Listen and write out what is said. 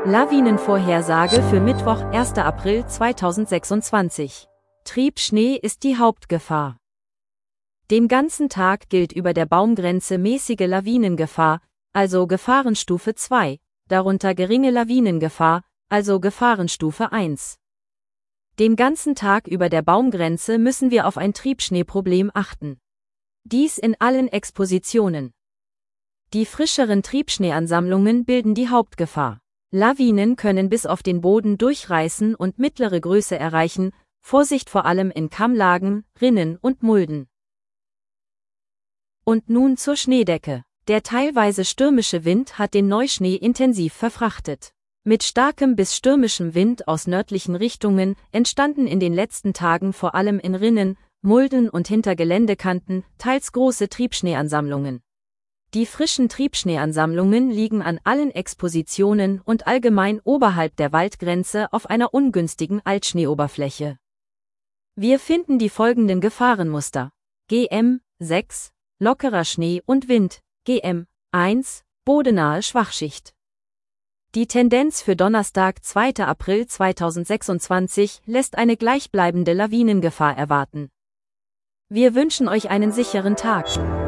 Lawinenvorhersage für Mittwoch, 1. April 2026. Triebschnee ist die Hauptgefahr. Den ganzen Tag gilt über der Baumgrenze mäßige Lawinengefahr, also Gefahrenstufe 2, darunter geringe Lawinengefahr, also Gefahrenstufe 1. Den ganzen Tag über der Baumgrenze müssen wir auf ein Triebschneeproblem achten. Dies in allen Expositionen. Die frischeren Triebschneeansammlungen bilden die Hauptgefahr. Lawinen können bis auf den Boden durchreißen und mittlere Größe erreichen, Vorsicht vor allem in Kammlagen, Rinnen und Mulden. Und nun zur Schneedecke. Der teilweise stürmische Wind hat den Neuschnee intensiv verfrachtet. Mit starkem bis stürmischem Wind aus nördlichen Richtungen entstanden in den letzten Tagen vor allem in Rinnen, Mulden und hinter Geländekanten teils große Triebschneeansammlungen. Die frischen Triebschneeansammlungen liegen an allen Expositionen und allgemein oberhalb der Waldgrenze auf einer ungünstigen Altschneeoberfläche. Wir finden die folgenden Gefahrenmuster: GM 6, lockerer Schnee und Wind, GM 1, bodenahe Schwachschicht. Die Tendenz für Donnerstag, 2. April 2026 lässt eine gleichbleibende Lawinengefahr erwarten. Wir wünschen euch einen sicheren Tag.